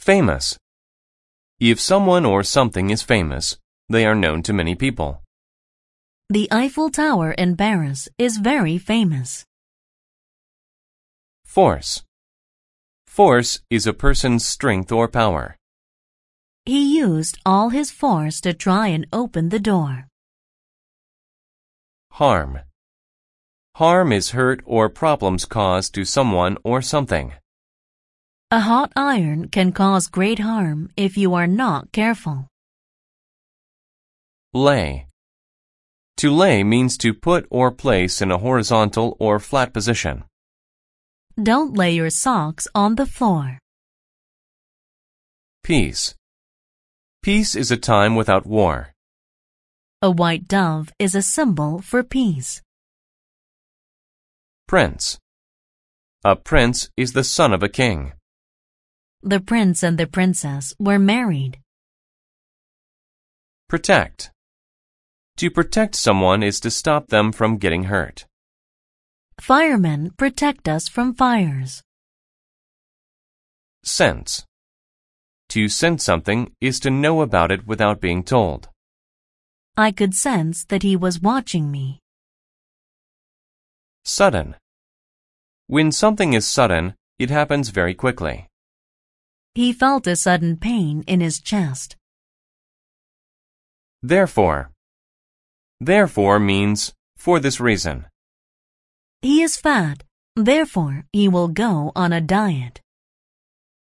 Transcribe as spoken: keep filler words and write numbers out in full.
Famous. If someone or something is famous, they are known to many people. The Eiffel Tower in Paris is very famous. Force. Force is a person's strength or power. He used all his force to try and open the door. Harm. Harm is hurt or problems caused to someone or something. A hot iron can cause great harm if you are not careful. Lay. To lay means to put or place in a horizontal or flat position. Don't lay your socks on the floor. Peace. Peace is a time without war. A white dove is a symbol for peace. Prince. A prince is the son of a king. The prince and the princess were married. Protect. To protect someone is to stop them from getting hurt. Firemen protect us from fires. Sense. To sense something is to know about it without being told. I could sense that he was watching me. Sudden. When something is sudden, it happens very quickly. He felt a sudden pain in his chest. Therefore. Therefore means for this reason. He is fat, therefore he will go on a diet.